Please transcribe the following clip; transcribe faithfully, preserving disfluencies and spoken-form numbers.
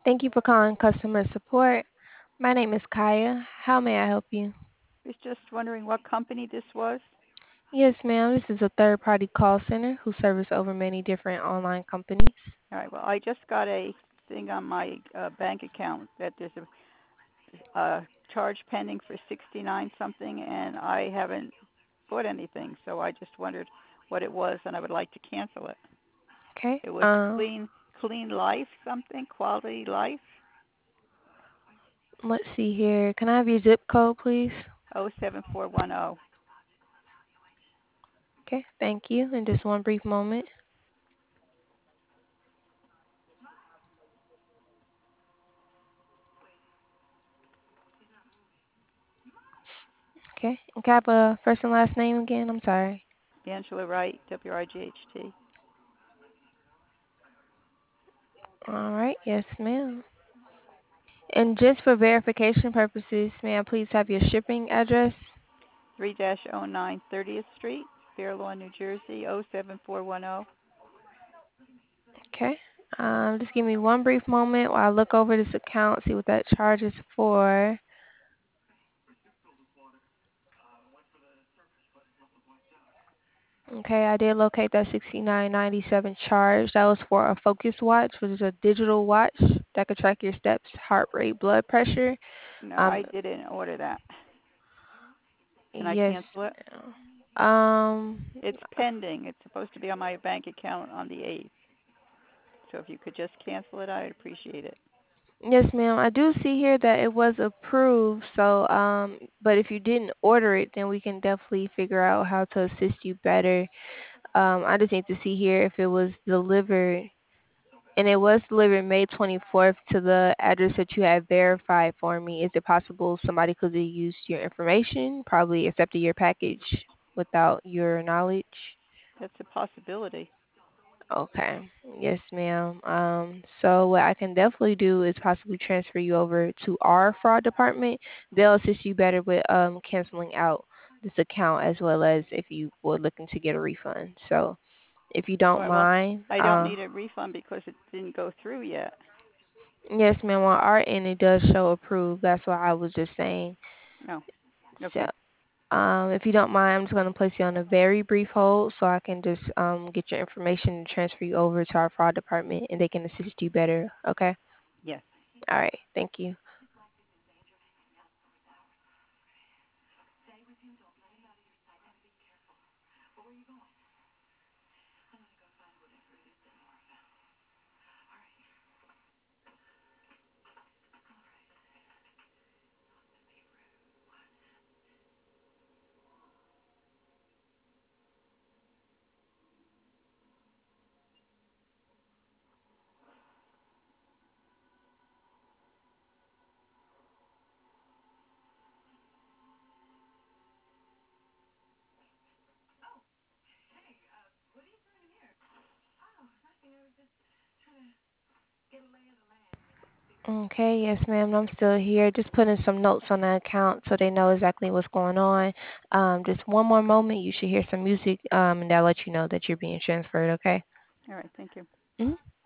Thank you for calling customer support. My name is Kaya. How may I help you? Was just wondering what company this was. Yes, ma'am. This is a third party call center who service over many different online companies. All right. Well, I just got a thing on my uh, bank account that there's a, a charge pending for sixty-nine something, and I haven't bought anything, so I just wondered what it was, and I would like to cancel it. Okay. It was Um, clean, clean life something, quality life. let's see here. Can I have your zip code, please? Oh seven four one zero. Okay. Thank you. In just one brief moment. Okay. And can I have a first and last name again? I'm sorry. Angela Wright, W R I G H T. All right. Yes, ma'am. And just for verification purposes, may I please have your shipping address? three dash oh nine thirtieth Street, Fair Lawn, New Jersey, oh seven four one zero. Okay. Um, just give me one brief moment while I look over this account, see what that charge is for. Okay, I did locate that sixty-nine ninety-seven charge. That was for a Focus Watch, which is a digital watch that could track your steps, heart rate, blood pressure. No, Um, I didn't order that. Can I yes. cancel it? Um, It's pending. It's supposed to be on my bank account on the eighth. So if you could just cancel it, I'd appreciate it. yes, ma'am. I do see here that it was approved. So, um, but if you didn't order it, then we can definitely figure out how to assist you better. Um, I just need to see here if it was delivered. And it was delivered May twenty-fourth to the address that you had verified for me. Is it possible somebody could have used your information, probably accepted your package without your knowledge? That's a possibility. Okay. Yes, ma'am. Um, so what I can definitely do is possibly transfer you over to our fraud department. They'll assist you better with um canceling out this account as well as if you were looking to get a refund. So if you All don't right. Well, mind, I don't uh, need a refund because it didn't go through yet. yes, ma'am. On our end, it does show approved. That's what I was just saying. No. So, Okay. um, if you don't mind, I'm just going to place you on a very brief hold so I can just um get your information and transfer you over to our fraud department, and they can assist you better. Okay. Yes. All right. Thank you. Okay, yes, ma'am. I'm still here. Just putting some notes on the account so they know exactly what's going on. Um, just one more moment. You should hear some music, um, and that'll let you know that you're being transferred. Okay. All right. Thank you. Mhm.